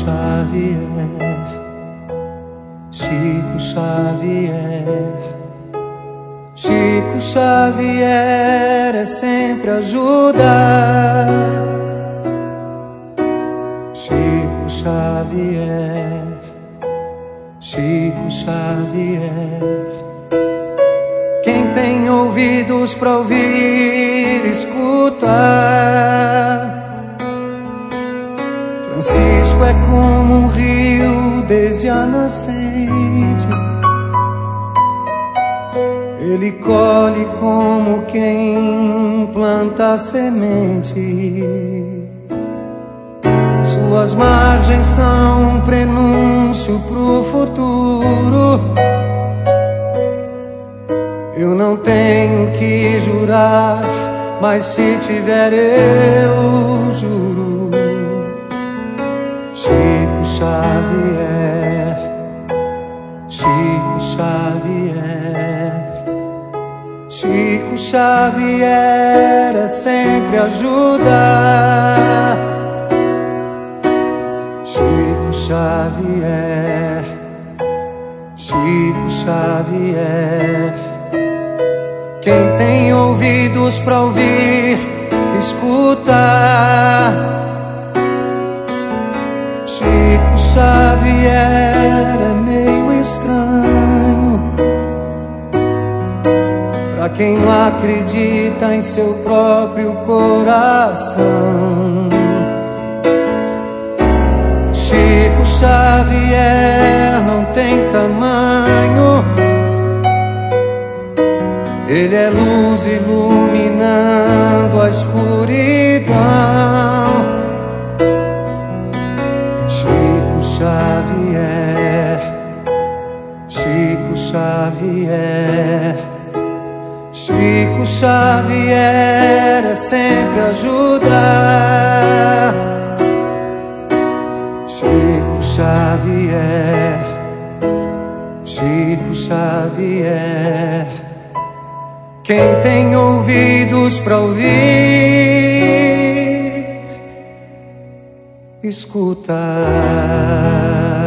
Xavier, Chico Xavier. Chico Xavier é sempre ajuda. Chico Xavier, Chico Xavier. Quem tem ouvidos pra ouvir, escuta. Francisco é como um rio desde a nascente. Ele colhe como quem planta semente. Suas margens são um prenúncio pro futuro. Eu não tenho que jurar, mas se tiver eu juro. Chico Xavier, Chico Xavier. Chico Xavier é sempre ajuda. Chico Xavier, Chico Xavier. Quem tem ouvidos pra ouvir, escuta. Chico Xavier é meio estranho pra quem não acredita em seu próprio coração. Chico Xavier não tem tamanho. Ele é luz iluminando a escuridão. Chico Xavier, Chico Xavier. Chico Xavier é sempre ajuda. Chico Xavier, Chico Xavier. Quem tem ouvidos pra ouvir, escuta.